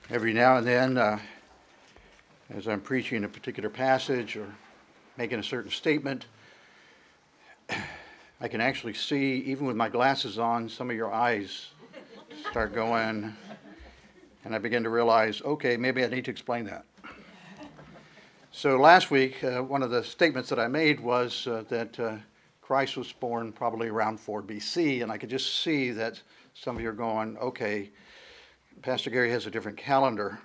Every now and then, as I'm preaching a particular passage or making a certain statement, I can actually see, even with my glasses on, some of your eyes start going, and I begin to realize, okay, maybe I need to explain that. So last week, one of the statements that I made was that Christ was born probably around 4 BC, and I could just see that some of you are going, okay, Pastor Gary has a different calendar.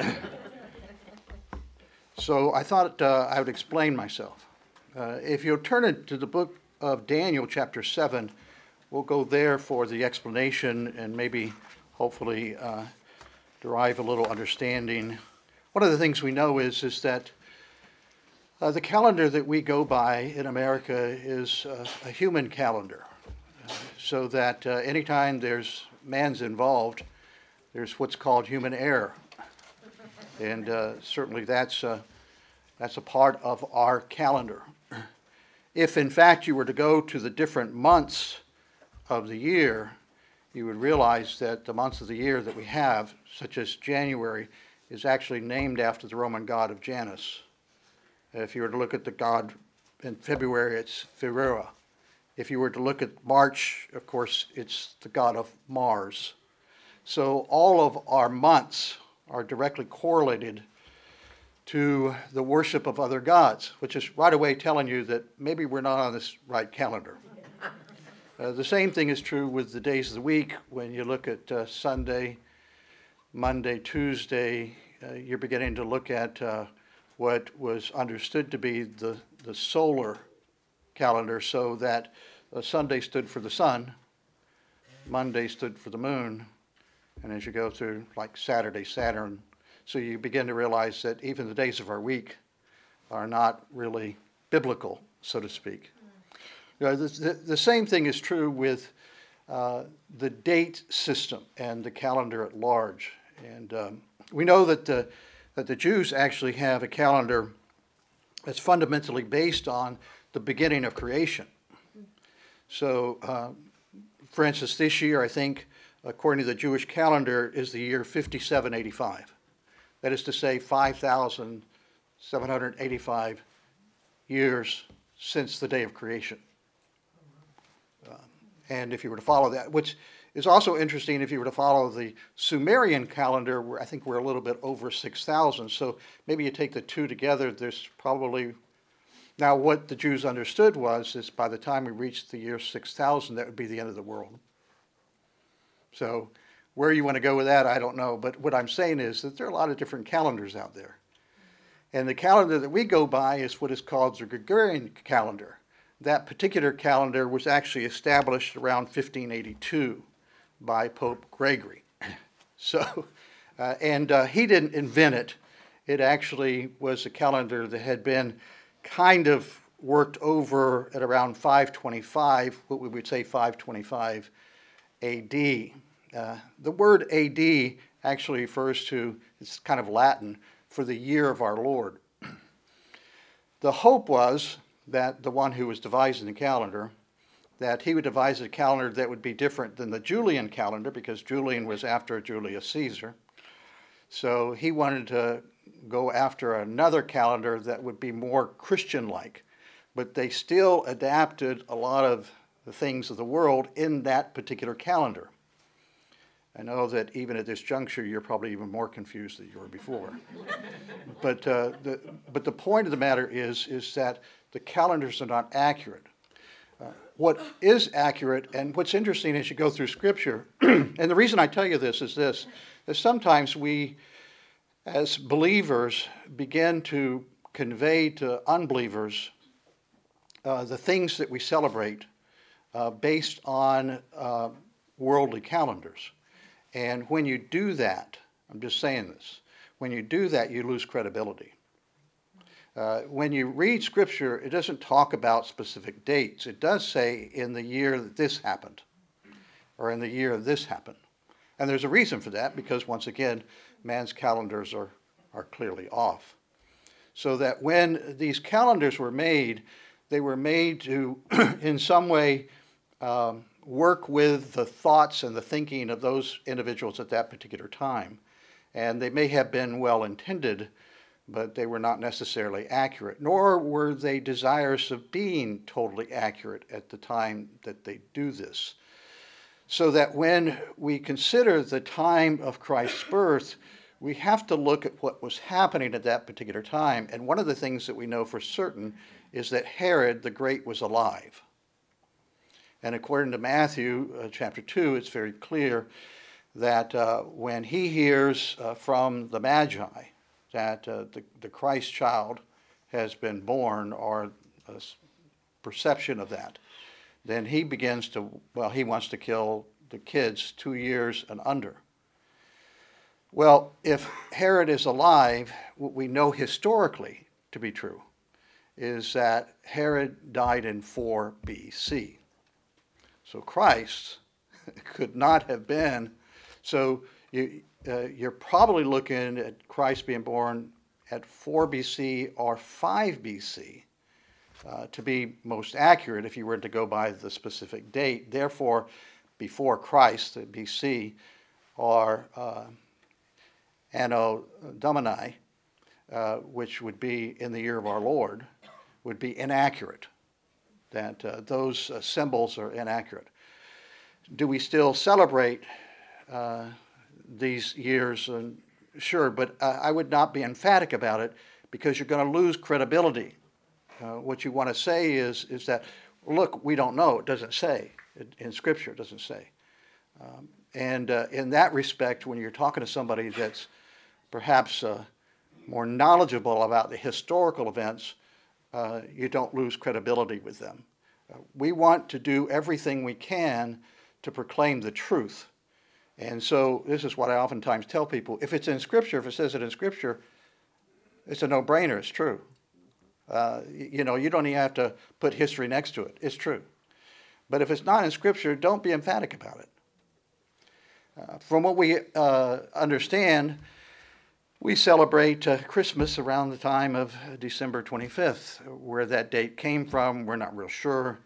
So I thought I would explain myself. If you'll turn it to the book of Daniel, chapter 7, we'll go there for the explanation and maybe, hopefully, derive a little understanding. One of the things we know is that the calendar that we go by in America is a human calendar, so that anytime there's man's involved, there's what's called human error, and certainly that's a part of our calendar. If in fact you were to go to the different months of the year, you would realize that the months of the year that we have, such as January, is actually named after the Roman god of Janus. If you were to look at the god in February, it's February. If you were to look at March, of course, it's the god of Mars. So all of our months are directly correlated to the worship of other gods, which is right away telling you that maybe we're not on this right calendar. The same thing is true with the days of the week. When you look at Sunday, Monday, Tuesday, you're beginning to look at what was understood to be the solar calendar, so that Sunday stood for the sun, Monday stood for the moon, and as you go through, like Saturday, Saturn, so you begin to realize that even the days of our week are not really biblical, so to speak. You know, the same thing is true with the date system and the calendar at large. And we know that the Jews actually have a calendar that's fundamentally based on the beginning of creation. So, for instance, this year, I think, according to the Jewish calendar, is the year 5785. That is to say, 5,785 years since the day of creation. And if you were to follow that, which is also interesting, if you were to follow the Sumerian calendar, where I think we're a little bit over 6,000. So maybe you take the two together, there's probably... Now, what the Jews understood is by the time we reached the year 6,000, that would be the end of the world. So where you want to go with that, I don't know. But what I'm saying is that there are a lot of different calendars out there. And the calendar that we go by is what is called the Gregorian calendar. That particular calendar was actually established around 1582 by Pope Gregory. So, he didn't invent it. It actually was a calendar that had been kind of worked over at around 525, what we would say 525 AD. The word AD actually refers to, it's kind of Latin, for the year of our Lord. The hope was that the one who was devising the calendar, that he would devise a calendar that would be different than the Julian calendar, because Julian was after Julius Caesar. So he wanted to go after another calendar that would be more Christian-like, but they still adapted a lot of the things of the world in that particular calendar. I know that even at this juncture, you're probably even more confused than you were before. But the point of the matter is that the calendars are not accurate. What is accurate, and what's interesting as you go through Scripture, and the reason I tell you this is that sometimes we, as believers, begin to convey to unbelievers the things that we celebrate based on worldly calendars. And when you do that, I'm just saying this, when you do that, you lose credibility. When you read Scripture, it doesn't talk about specific dates. It does say in the year that this happened, or in the year this happened. And there's a reason for that, because once again, man's calendars are clearly off. So that when these calendars were made, they were made to, in some way, work with the thoughts and the thinking of those individuals at that particular time. And they may have been well intended, but they were not necessarily accurate, nor were they desirous of being totally accurate at the time that they do this. So that when we consider the time of Christ's birth, we have to look at what was happening at that particular time. And one of the things that we know for certain is that Herod the Great was alive. And according to Matthew chapter 2, it's very clear that when he hears from the Magi that the Christ child has been born, or a perception of that, then he begins to, he wants to kill the kids 2 years and under. Well, if Herod is alive, what we know historically to be true is that Herod died in 4 BC. So Christ could not have been. So you're probably looking at Christ being born at 4 BC or 5 BC to be most accurate if you were to go by the specific date. Therefore, before Christ, the BC, or Anno Domini, which would be in the year of our Lord, would be inaccurate. That those symbols are inaccurate. Do we still celebrate these years? Sure, but I would not be emphatic about it because you're going to lose credibility. What you want to say is that, look, we don't know. It doesn't say. In Scripture, it doesn't say. And in that respect, when you're talking to somebody that's perhaps more knowledgeable about the historical events, you don't lose credibility with them. We want to do everything we can to proclaim the truth. And so this is what I oftentimes tell people. If it's in Scripture, if it says it in Scripture, it's a no-brainer. It's true. You don't even have to put history next to it. It's true. But if it's not in Scripture, don't be emphatic about it. From what we understand, we celebrate Christmas around the time of December 25th. Where that date came from, we're not real sure.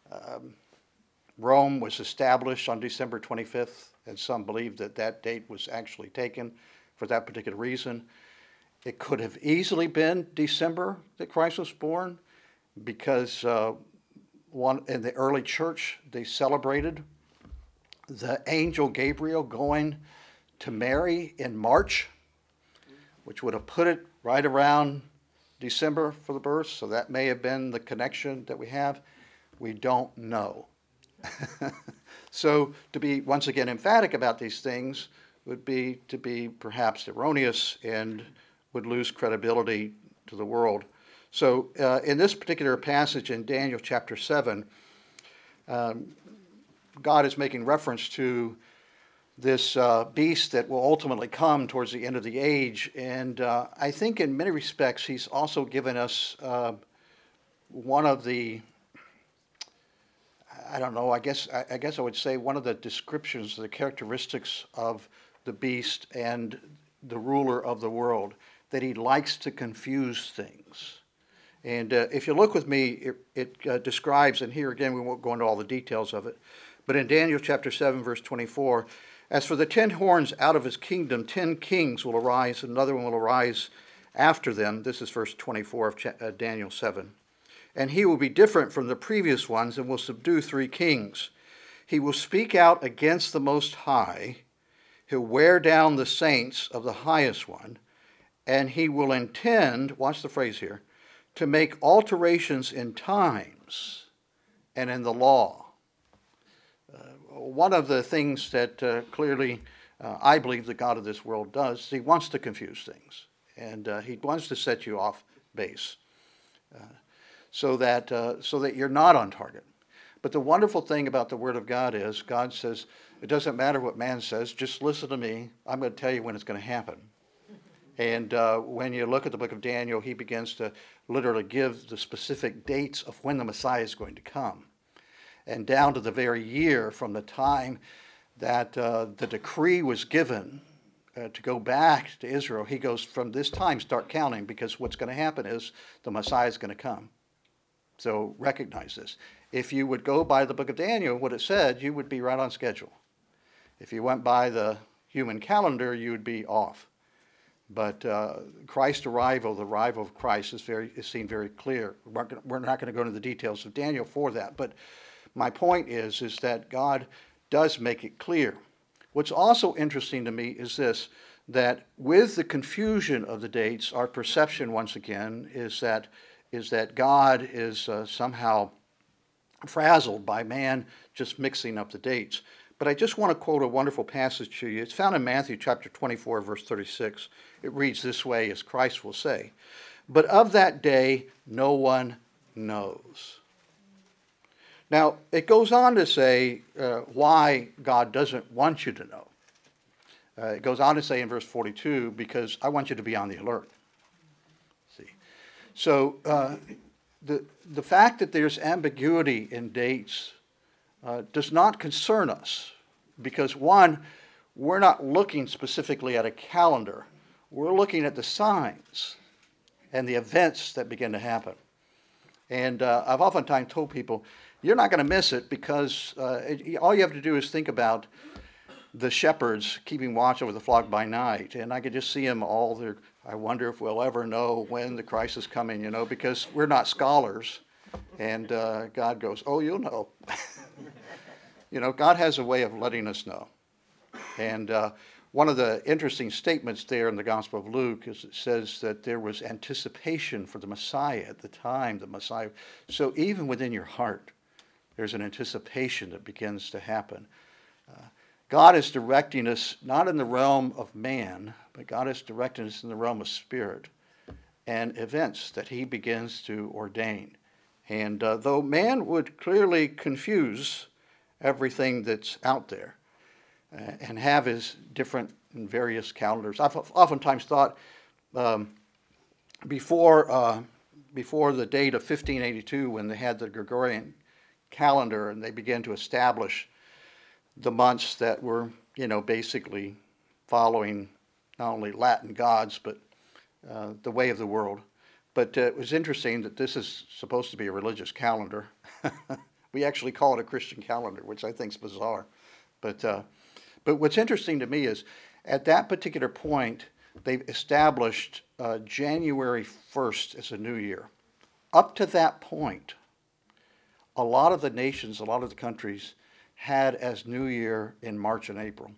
Rome was established on December 25th, and some believe that that date was actually taken for that particular reason. It could have easily been December that Christ was born, because in the early church, they celebrated the angel Gabriel going to Mary in March, which would have put it right around December for the birth. So that may have been the connection that we have. We don't know. So to be, once again, emphatic about these things would be to be perhaps erroneous and would lose credibility to the world. So in this particular passage in Daniel chapter 7, God is making reference to this beast that will ultimately come towards the end of the age. And I think in many respects, he's also given us one of the, I guess I would say one of the descriptions, the characteristics of the beast and the ruler of the world, that he likes to confuse things. And if you look with me, it describes, and here again we won't go into all the details of it, but in Daniel chapter 7, verse 24, as for the 10 horns out of his kingdom, 10 kings will arise, and another one will arise after them. This is verse 24 of Daniel 7. And he will be different from the previous ones and will subdue 3 kings. He will speak out against the Most High. He'll wear down the saints of the highest one. And he will intend, watch the phrase here, to make alterations in times and in the law. One of the things that clearly I believe the God of this world does, he wants to confuse things. And he wants to set you off base so that you're not on target. But the wonderful thing about the Word of God is God says, it doesn't matter what man says, just listen to me. I'm going to tell you when it's going to happen. And when you look at the book of Daniel, he begins to literally give the specific dates of when the Messiah is going to come. And down to the very year from the time that the decree was given to go back to Israel, he goes, from this time, start counting, because what's going to happen is the Messiah is going to come. So recognize this. If you would go by the book of Daniel, what it said, you would be right on schedule. If you went by the human calendar, you would be off. But Christ's arrival, the arrival of Christ, is seen very clear. We're not going to go into the details of Daniel for that. But my point is that God does make it clear. What's also interesting to me is this, that with the confusion of the dates, our perception once again is that God is somehow frazzled by man just mixing up the dates. But I just want to quote a wonderful passage to you. It's found in Matthew chapter 24, verse 36. It reads this way, as Christ will say, "But of that day no one knows." Now, it goes on to say why God doesn't want you to know. It goes on to say in verse 42, because I want you to be on the alert. See, so the fact that there's ambiguity in dates does not concern us, because one, we're not looking specifically at a calendar. We're looking at the signs and the events that begin to happen. And I've oftentimes told people, you're not going to miss it, because all you have to do is think about the shepherds keeping watch over the flock by night. And I could just see them all there. I wonder if we'll ever know when the Christ is coming, because we're not scholars. And God goes, oh, you'll know. God has a way of letting us know. And one of the interesting statements there in the Gospel of Luke is it says that there was anticipation for the Messiah at the time, the Messiah. So even within your heart, there's an anticipation that begins to happen. God is directing us not in the realm of man, but God is directing us in the realm of spirit and events that he begins to ordain. And though man would clearly confuse everything that's out there and have his different and various calendars, I've oftentimes thought before the date of 1582, when they had the Gregorian calendar and they began to establish the months that were, basically following not only Latin gods, but the way of the world. But it was interesting that this is supposed to be a religious calendar. We actually call it a Christian calendar, which I think is bizarre. But what's interesting to me is at that particular point, they've established January 1st as a new year. Up to that point, a lot of the nations, a lot of the countries had as New Year in March and April,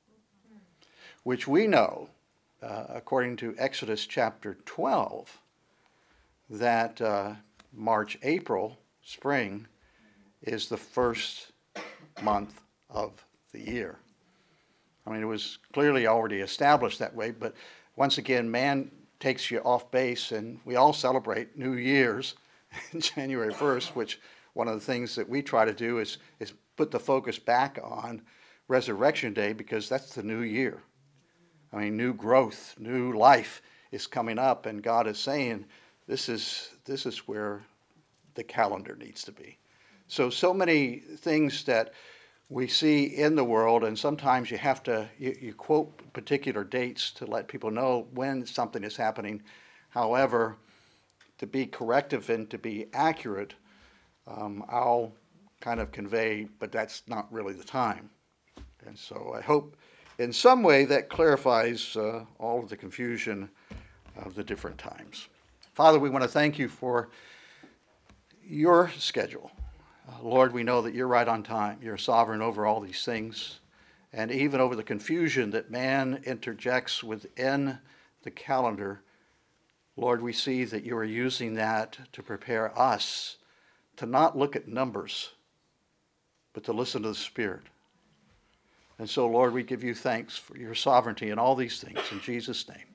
which we know, according to Exodus chapter 12, that March, April, spring, is the first month of the year. I mean, it was clearly already established that way, but once again, man takes you off base, and we all celebrate New Year's January 1st, which one of the things that we try to do is put the focus back on Resurrection Day, because that's the new year. I mean, new growth, new life is coming up, and God is saying, this is where the calendar needs to be. So many things that we see in the world, and sometimes you have to, you quote particular dates to let people know when something is happening. However, to be corrective and to be accurate, I'll kind of convey, but that's not really the time. And so I hope in some way that clarifies all of the confusion of the different times. Father, we want to thank you for your schedule. Lord, we know that you're right on time. You're sovereign over all these things, and even over the confusion that man interjects within the calendar. Lord, we see that you are using that to prepare us to not look at numbers, but to listen to the Spirit. And so, Lord, we give you thanks for your sovereignty in all these things. In Jesus' name.